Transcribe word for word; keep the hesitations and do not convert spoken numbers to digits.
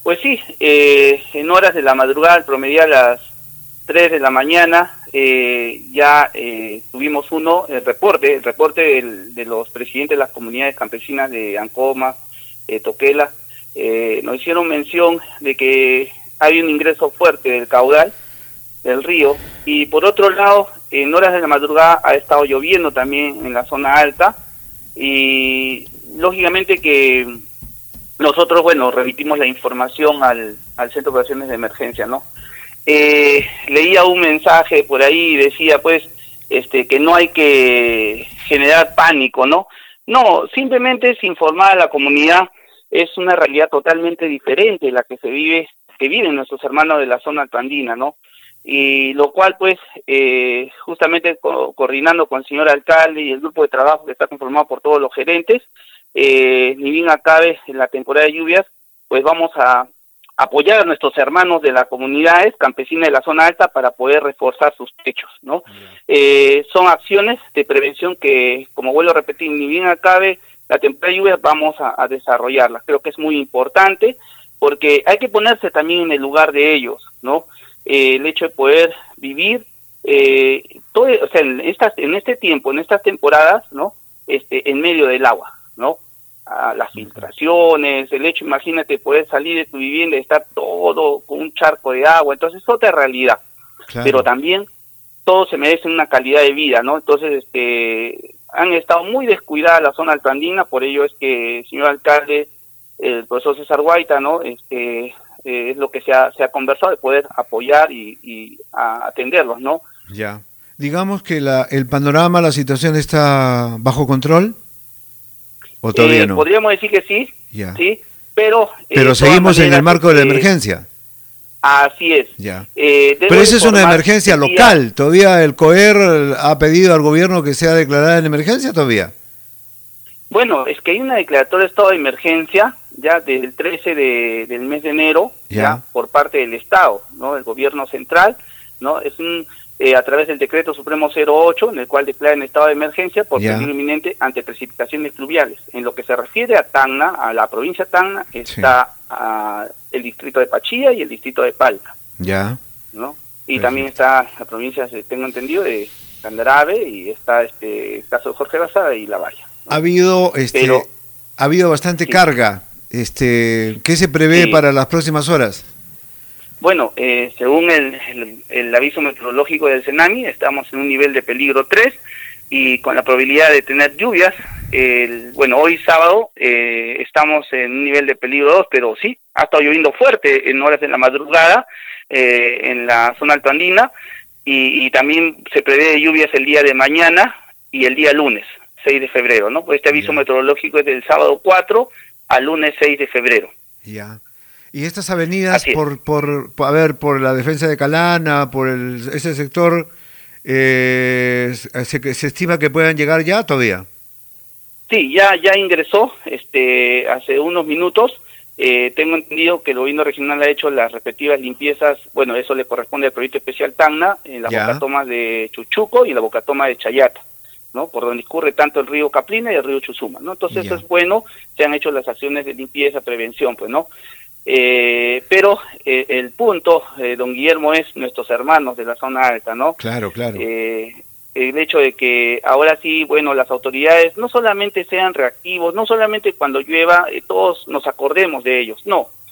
Pues sí, eh, en horas de la madrugada, al promediar las tres de la mañana, eh, ya eh, tuvimos uno, el reporte, el reporte del, de los presidentes de las comunidades campesinas de Ancoma, eh, Toquela, eh, nos hicieron mención de que hay un ingreso fuerte del caudal del río, y por otro lado, en horas de la madrugada ha estado lloviendo también en la zona alta, y lógicamente que nosotros, bueno, remitimos la información al, al Centro de Operaciones de Emergencia, ¿no? Eh, leía un mensaje por ahí y decía, pues, este, que no hay que generar pánico, ¿no? No, simplemente es informar a la comunidad, es una realidad totalmente diferente la que se vive, que viven nuestros hermanos de la zona altoandina, ¿no? Y lo cual, pues, eh, justamente co coordinando con el señor alcalde y el grupo de trabajo que está conformado por todos los gerentes, eh, ni bien acabe en la temporada de lluvias, pues vamos a apoyar a nuestros hermanos de las comunidades campesinas de la zona alta para poder reforzar sus techos, ¿no? Yeah. Eh, son acciones de prevención que, como vuelvo a repetir, ni bien acabe la temporada de lluvias, vamos a, a desarrollarlas. Creo que es muy importante porque hay que ponerse también en el lugar de ellos, ¿no? Eh, el hecho de poder vivir, eh, todo, o sea, en, estas, en este tiempo, en estas temporadas, ¿no? Este, en medio del agua, ¿no? A las filtraciones, el hecho, imagínate, poder salir de tu vivienda y estar todo con un charco de agua, entonces es otra realidad, claro. Pero también todos se merecen una calidad de vida, ¿no? Entonces, este, han estado muy descuidadas la zona altoandina, por ello es que el señor alcalde, el profesor César Guaita, ¿no? Este, eh, es lo que se ha, se ha conversado, de poder apoyar y, y a atenderlos, ¿no? Ya. Digamos que la, el panorama, la situación está bajo control. ¿O todavía eh, no? Podríamos decir que sí, ya. sí, pero... Pero eh, seguimos en el marco de la eh, emergencia. Así es. Ya. Eh, pero esa es una emergencia local. Día... ¿Todavía el COER ha pedido al gobierno que sea declarada en emergencia todavía? Bueno, es que hay una declaratoria de estado de emergencia ya desde el trece de, del mes de enero, ya. ya por parte del Estado, ¿no? El gobierno central, ¿no? Es un... Eh, a través del decreto supremo cero ocho, en el cual declara en estado de emergencia por peligro inminente ante precipitaciones fluviales. En lo que se refiere a Tacna, a la provincia de Tacna, está sí. a, el distrito de Pachía y el distrito de Palca. Ya. ¿No? Y Perfecto. También está la provincia, tengo entendido, de Candarave, y está este el caso de Jorge Basada y La Valla, ¿no? Ha habido este Pero, ha habido bastante sí. carga. Este, ¿qué se prevé sí. para las próximas horas? Bueno, eh, según el, el, el aviso meteorológico del CENAMI, estamos en un nivel de peligro tres y con la probabilidad de tener lluvias. El, bueno, hoy sábado eh, estamos en un nivel de peligro dos, pero sí, ha estado lloviendo fuerte en horas de la madrugada eh, en la zona altoandina y, y también se prevé lluvias el día de mañana y el día lunes, seis de febrero, ¿no? Pues este aviso yeah. meteorológico es del sábado cuatro al lunes seis de febrero. Ya. Yeah. Y estas avenidas, por, por, por, a ver, por la defensa de Calana, por el, ese sector, eh, se, se estima que puedan llegar ya todavía. Sí, ya ya ingresó este hace unos minutos. Eh, tengo entendido que el gobierno regional ha hecho las respectivas limpiezas. Bueno, eso le corresponde al proyecto especial Tacna, en las ya. bocatomas de Chuchuco y en la bocatoma de Chayata, ¿no? Por donde discurre tanto el río Caplina y el río Chusuma, ¿no? Entonces ya. Eso es bueno, se han hecho las acciones de limpieza, prevención, pues, ¿no? Eh, pero eh, el punto, eh, don Guillermo, es nuestros hermanos de la zona alta, ¿no? Claro, claro. Eh, el hecho de que ahora sí, bueno, las autoridades no solamente sean reactivos, no solamente cuando llueva eh, todos nos acordemos de ellos, no.